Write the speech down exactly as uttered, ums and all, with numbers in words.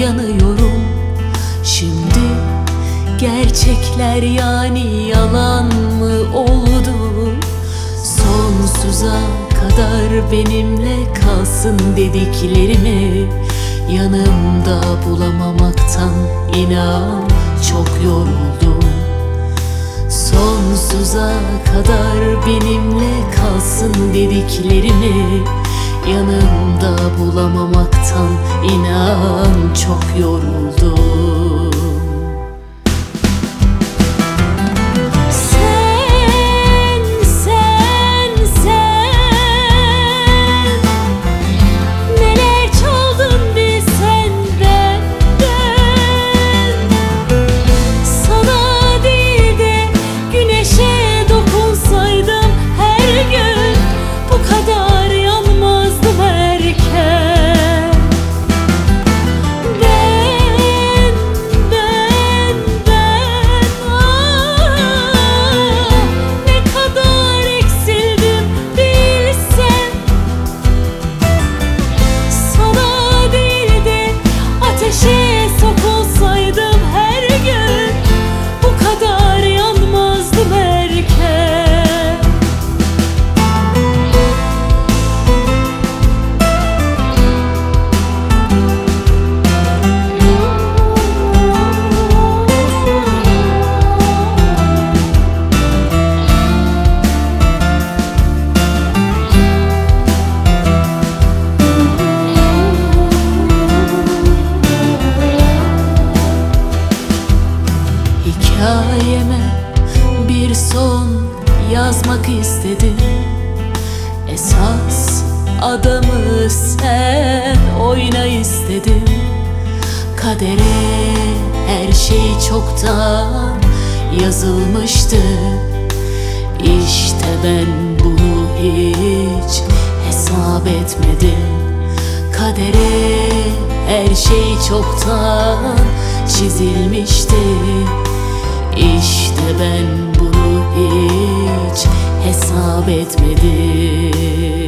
yanıyorum. Şimdi gerçekler yani yalan mı oldu? Sonsuza kadar benimle kalsın dediklerimi yanımda bulamamaktan inan çok yoruldum. Sonsuza kadar benimle kalsın dediklerimi yanımda bulamamaktan inan çok yoruldum. Hikayeme bir son yazmak istedim. Esas adamı sen oyna istedim. Kadere her şey çoktan yazılmıştı. İşte ben bunu hiç hesap etmedim. Kadere her şey çoktan çizilmişti. İşte ben bunu hiç hesap etmedim.